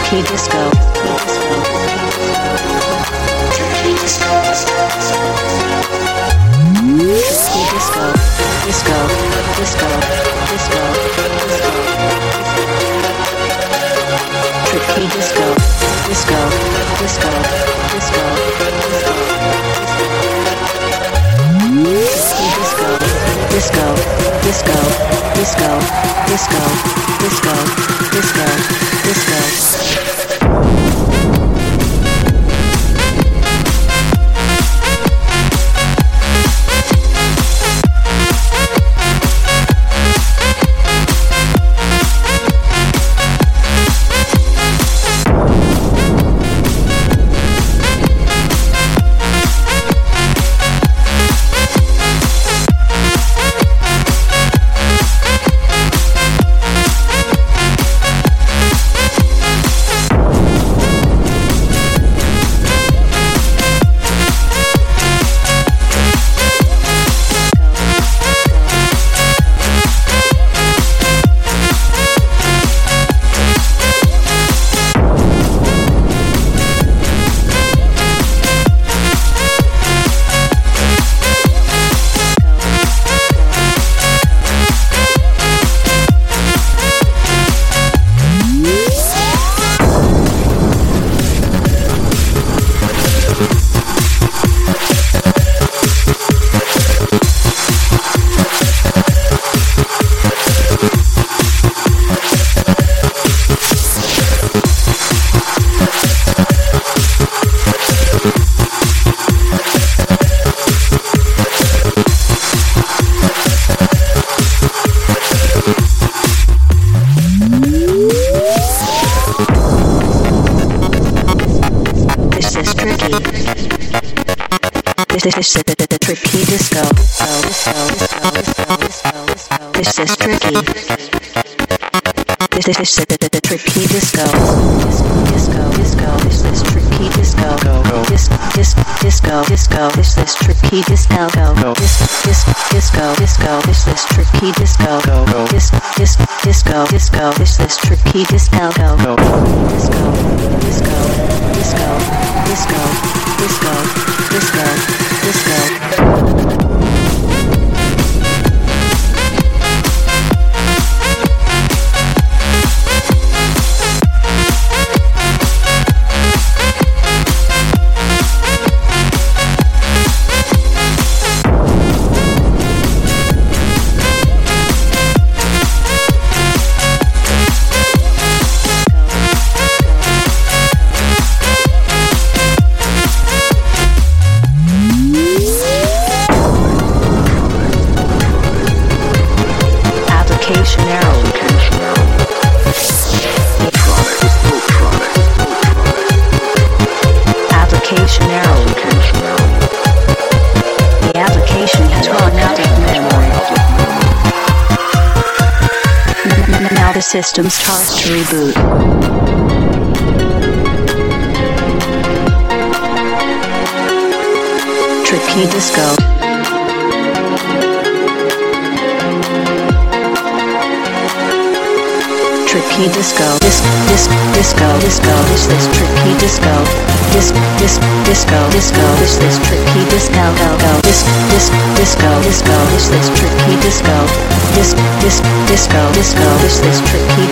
Tricky disco. Tricky disco. Disco. Tricky disco. This is the tricky disco. This is tricky. This is the tricky disco. Disco. This is tricky disco. Disco. This is tricky disco. Disco. This is tricky disco. Disco. This is tricky disco. Disco. The system starts to reboot. Tricky disco. Tricky disco. Disco. This is tricky disco. Disco. This is tricky disco. Disco. This is tricky disco. Disco. This is tricky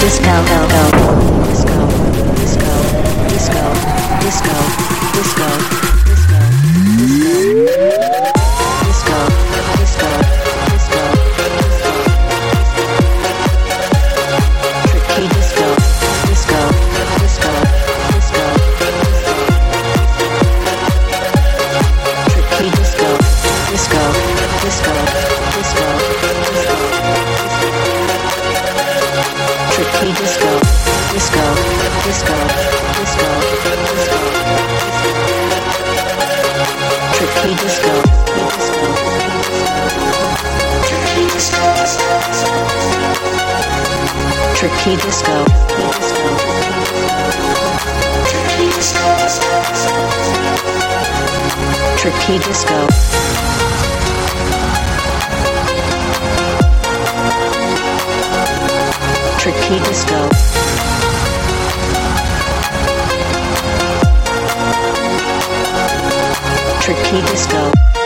disco. Tricky disco. Tricky disco. Tricky disco. Tricky Disco.